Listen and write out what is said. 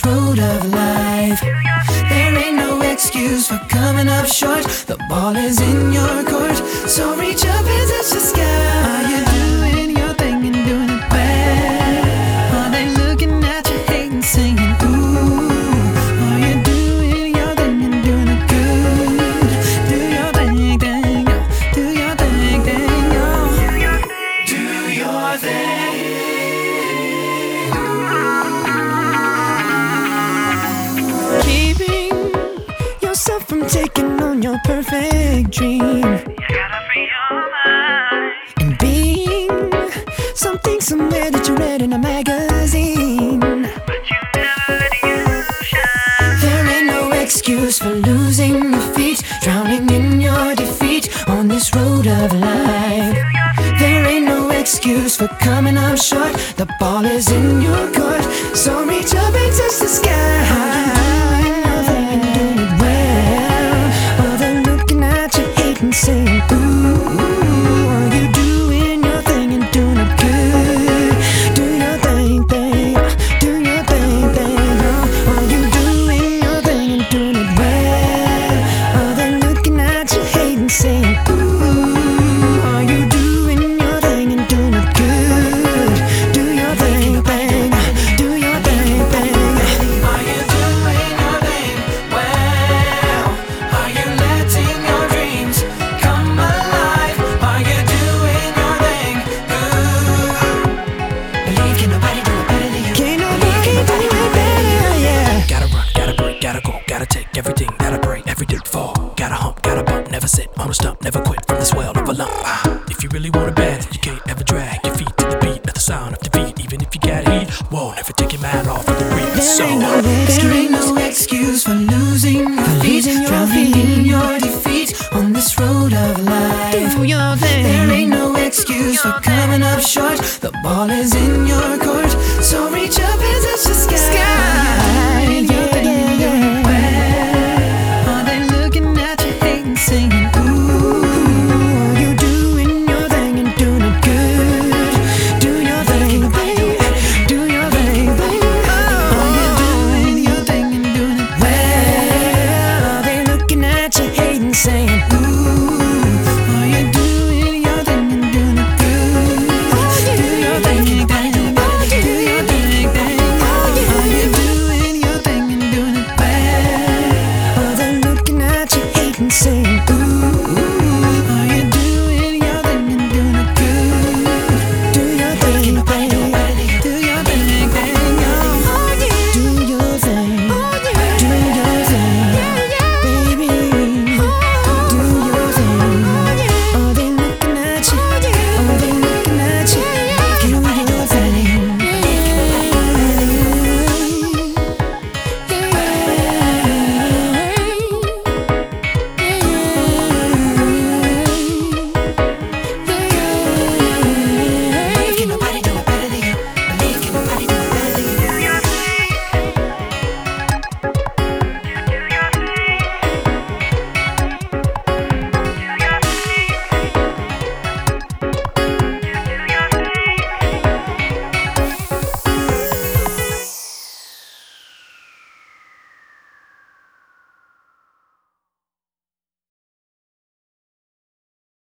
road of life. There ain't no excuse for coming up short. The ball is in your court, so reach up and touch the sky. Are you doing your thing and doing it well? Are they looking at you hating, singing ooh? Are you doing your thing and doing it good? Do your thing, thing, yo. Do your thing, thing, yo. Do your thing. Keeping yourself from taking on your perfect dream. You gotta free your mind. And being something somewhere that you read in a magazine. But you never let you shine. There ain't no excuse for losing your feet, drowning in your defeat on this road of life. There ain't no excuse for coming up short. The ball is in your court, so reach up and touch the sky. Saying ooh, are you doing your thing and doing it good? Do your thing, thing, do your thing, thing. Are you doing your thing and doing it well? Are they looking at you hating, saying ooh, are you doing your thing and doing it good? Do your thing, thing, do your thing, thing. Are you doing your thing well? Are you letting your dreams come alive? Are you doing your thing good? Believe can nobody do it better than you. Can't nobody do it better, yeah. Gotta run, gotta break, gotta go, gotta take everything that I bring, every dip fall. Gotta hump, gotta bump, never sit on a stump, never quit from the swell of a lump. If you really want it bad, you can't ever drag your feet to the beat, at the sound of defeat. Even if you got heat, whoa, never take your mind off of the beat. There ain't no excuse.